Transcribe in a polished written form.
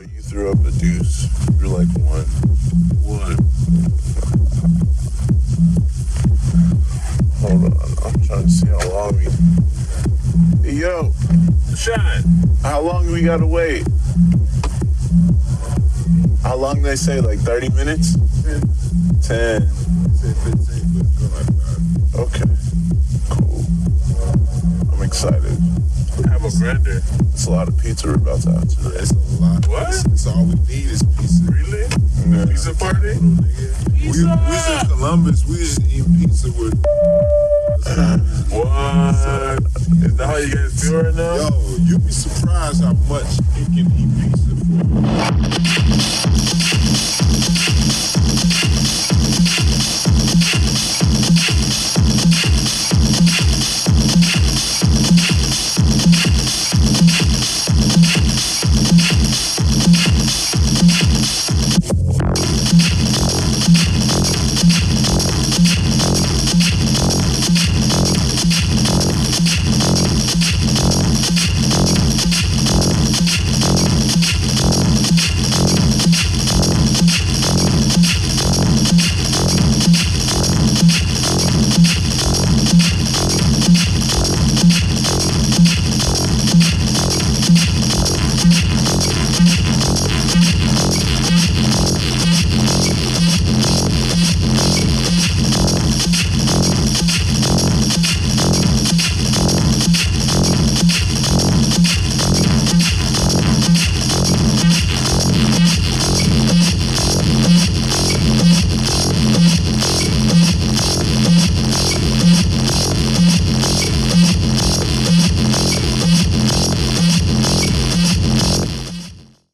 you threw up a deuce. You're like one. Hold on, I'm trying to see how long we... Hey, yo! Shine! How long we gotta wait? How long they say, like 30 minutes? 10. Say 15, but it's going like that. Okay. Cool. I'm excited. Have a blender. It's a lot of pizza we're about to have today. It's a lot. What? It's all we need is pizza. Really? Yeah. Pizza party? We was in Columbus. We was eating pizza with. What? Is that how you guys feel right now? Yo, you'd be surprised how much you can eat pizza